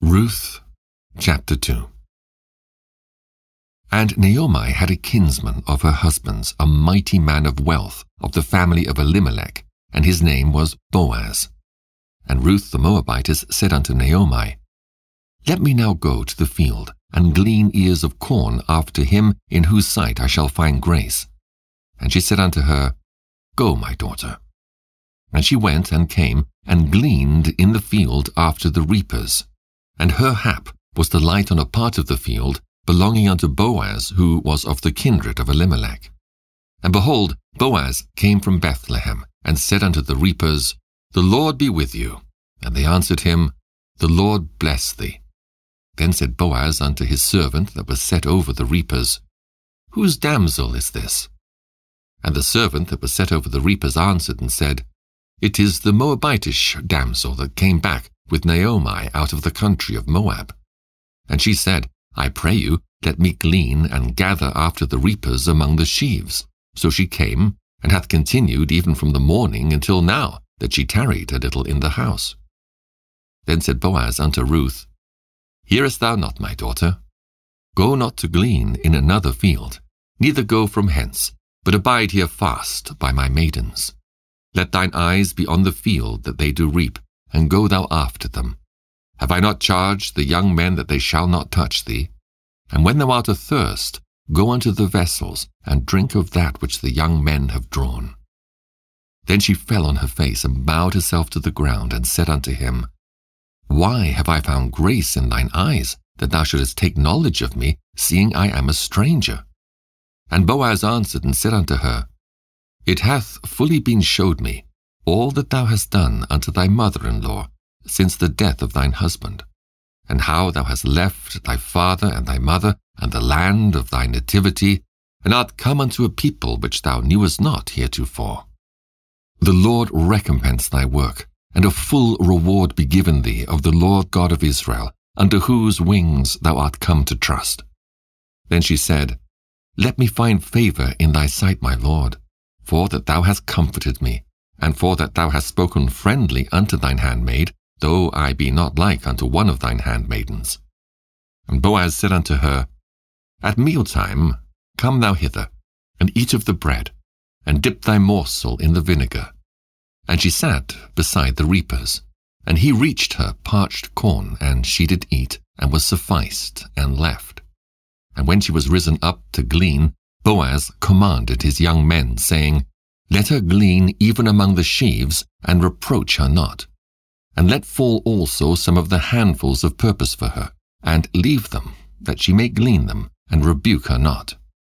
Ruth, chapter 2. And Naomi had a kinsman of her husband's, a mighty man of wealth, of the family of Elimelech, and his name was Boaz. And Ruth the Moabitess said unto Naomi, Let me now go to the field, and glean ears of corn after him in whose sight I shall find grace. And she said unto her, Go, my daughter. And she went and came, and gleaned in the field after the reapers. And her hap was to light on a part of the field belonging unto Boaz, who was of the kindred of Elimelech. And behold, Boaz came from Bethlehem, and said unto the reapers, The Lord be with you. And they answered him, The Lord bless thee. Then said Boaz unto his servant that was set over the reapers, Whose damsel is this? And the servant that was set over the reapers answered and said, It is the Moabitish damsel that came back with Naomi out of the country of Moab. And she said, I pray you, let me glean and gather after the reapers among the sheaves. So she came, and hath continued even from the morning until now, that she tarried a little in the house. Then said Boaz unto Ruth, Hearest thou not, my daughter? Go not to glean in another field, neither go from hence, but abide here fast by my maidens. Let thine eyes be on the field that they do reap, and go thou after them. Have I not charged the young men that they shall not touch thee? And when thou art athirst, go unto the vessels, and drink of that which the young men have drawn. Then she fell on her face, and bowed herself to the ground, and said unto him, Why have I found grace in thine eyes, that thou shouldest take knowledge of me, seeing I am a stranger? And Boaz answered and said unto her, It hath fully been showed me, all that thou hast done unto thy mother-in-law, since the death of thine husband, and how thou hast left thy father and thy mother, and the land of thy nativity, and art come unto a people which thou knewest not heretofore. The Lord recompense thy work, and a full reward be given thee of the Lord God of Israel, under whose wings thou art come to trust. Then she said, Let me find favor in thy sight, my Lord, for that thou hast comforted me, and for that thou hast spoken friendly unto thine handmaid, though I be not like unto one of thine handmaidens. And Boaz said unto her, At mealtime come thou hither, and eat of the bread, and dip thy morsel in the vinegar. And she sat beside the reapers, and he reached her parched corn, and she did eat, and was sufficed, and left. And when she was risen up to glean, Boaz commanded his young men, saying, Let her glean even among the sheaves, and reproach her not. And let fall also some of the handfuls of purpose for her, and leave them, that she may glean them, and rebuke her not.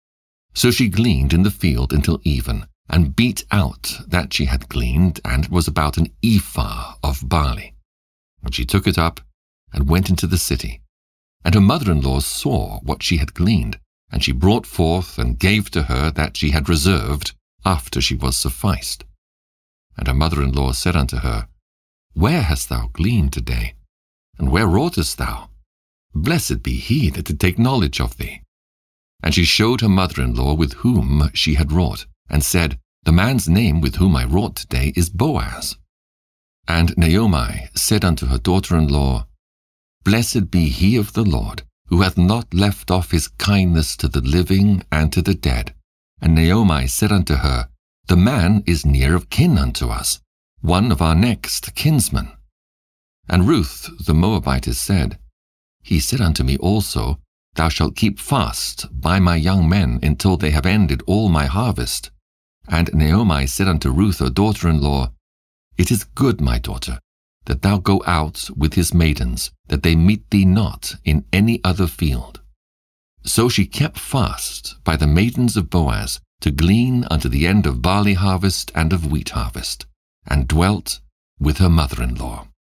So she gleaned in the field until even, and beat out that she had gleaned, and it was about an ephah of barley. And she took it up, and went into the city. And her mother-in-law saw what she had gleaned, and she brought forth and gave to her that she had reserved, after she was sufficed. And her mother-in-law said unto her, Where hast thou gleaned today? And where wroughtest thou? Blessed be he that did take knowledge of thee. And she showed her mother-in-law with whom she had wrought, and said, The man's name with whom I wrought today is Boaz. And Naomi said unto her daughter-in-law, Blessed be he of the Lord, who hath not left off his kindness to the living and to the dead. And Naomi said unto her, The man is near of kin unto us, one of our next kinsmen. And Ruth the Moabitess said, He said unto me also, Thou shalt keep fast by my young men until they have ended all my harvest. And Naomi said unto Ruth her daughter-in-law, It is good, my daughter, that thou go out with his maidens, that they meet thee not in any other field. So she kept fast by the maidens of Boaz, to glean unto the end of barley harvest and of wheat harvest, and dwelt with her mother-in-law.